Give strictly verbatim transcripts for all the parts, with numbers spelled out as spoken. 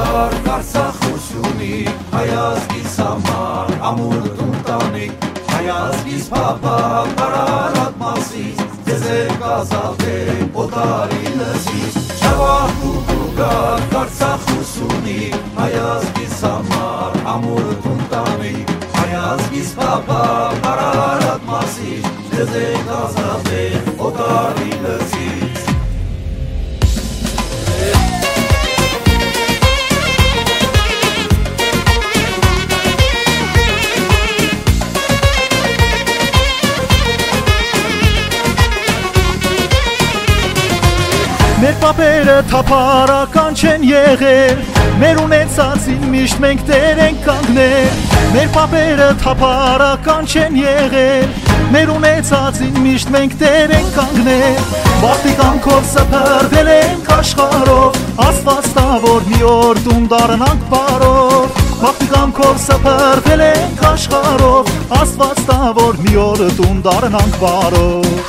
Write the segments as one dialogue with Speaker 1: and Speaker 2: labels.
Speaker 1: գուգար Արցախությունի հայազգիս համար ամուր տունտանիկ հայազգիս փափակ Արարատ մասից ձեզ եք ազատել օտարի լծից Շավախ գուգար Արցախությունի հայազգիս համար ամուր տունտանիկ հայազգիս փափակ Արարատ մասից ձեզ եք ազատել օտարի լծից
Speaker 2: Մեր պապերը թափառական չեն եղել Մեր ունեցածին միշտ մենք տեր ենք կանգնել Մեր պապերը թափառական չեն եղել Մեր ունեցածին միշտ մենք տեր ենք կանգնել Բախտի կամքով սփռվել ենք աշխարհով Աստված տա որ մի օր տուն դառնանք բարով Բախտի կամքով սփռվել ենք աշխարհով Աստված տա որ մի օր տուն դառնանք բարով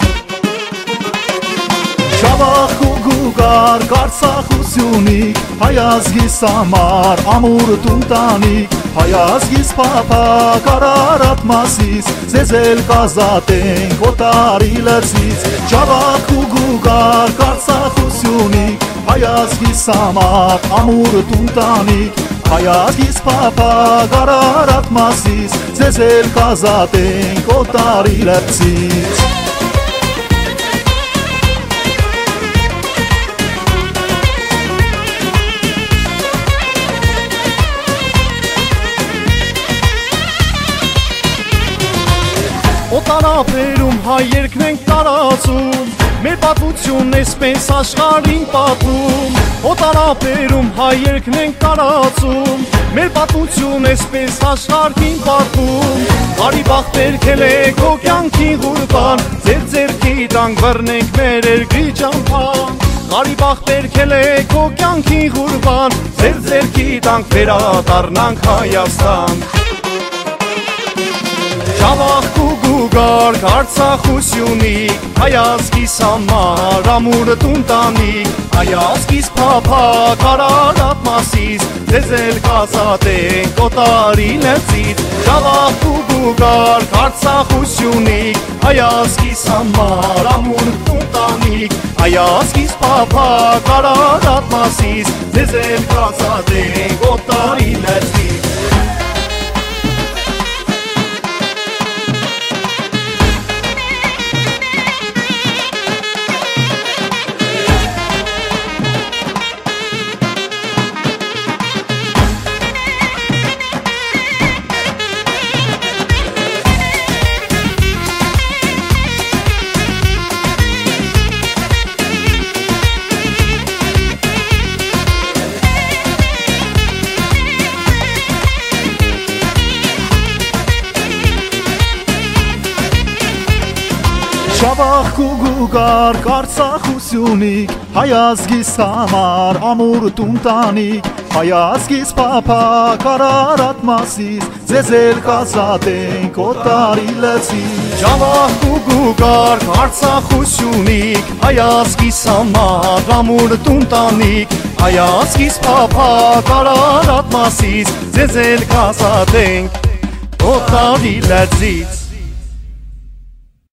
Speaker 2: Շավախ ու գուգար Արցախությունի հայազգիս համար ամուր տունտանիկ հայազգիս փափակ Արարատ մասից ձեզ էլ կազատենք օտարի լծից Շավախ ու գուգար Արցախությունի հայազգիս համար ամուր տունտանիկ հայազգիս փափակ Արարատ մասից ձեզ էլ կազատենք օտարի լծից Օտարապերում հայ երկն ենք տարածում Մեր պատմությունն էսպես աշխարհին պատմում Օտարապերում հայ երկն ենք տարածում Մեր պատմությունն էսպես աշխարհին պատմում Բարի բախտեր քելեք քո կյանքին ղուրբան Ձեր ձեռքի տանք բռնենք մեր երկրի ճամփան Բարի բախտեր քելեք քո կյանքին ղուրբան Ձեր ձեռքի տանք վերադառնանք Հայաստան Շավախ ու գուգար Արցախությունի հայազգիս համար ամուր տունտանիկ հայազգիս փափակ Արարատ մասից ձեզ էլ կազատենք օտարի լծից Շավախ ու գուգար Արցախությունի հայազգիս համար ամուր տունտանիկ հայազգիս փափակ Արարատ մասից ձեզ էլ կազատենք օտարի լծից Շավախ ու գուգար Արցախությունի հայազգիս համար ամուր տունտանիկ հայազգիս փափակ Արարատ մասից ձեզ էլ կազատենք օտարի լծից Շավախ ու գուգար Արցախությունի հայազգիս համար ամուր տունտանիկ հայազգիս փափակ Արարատ մասից ձեզ էլ կազատենք օտարի լծից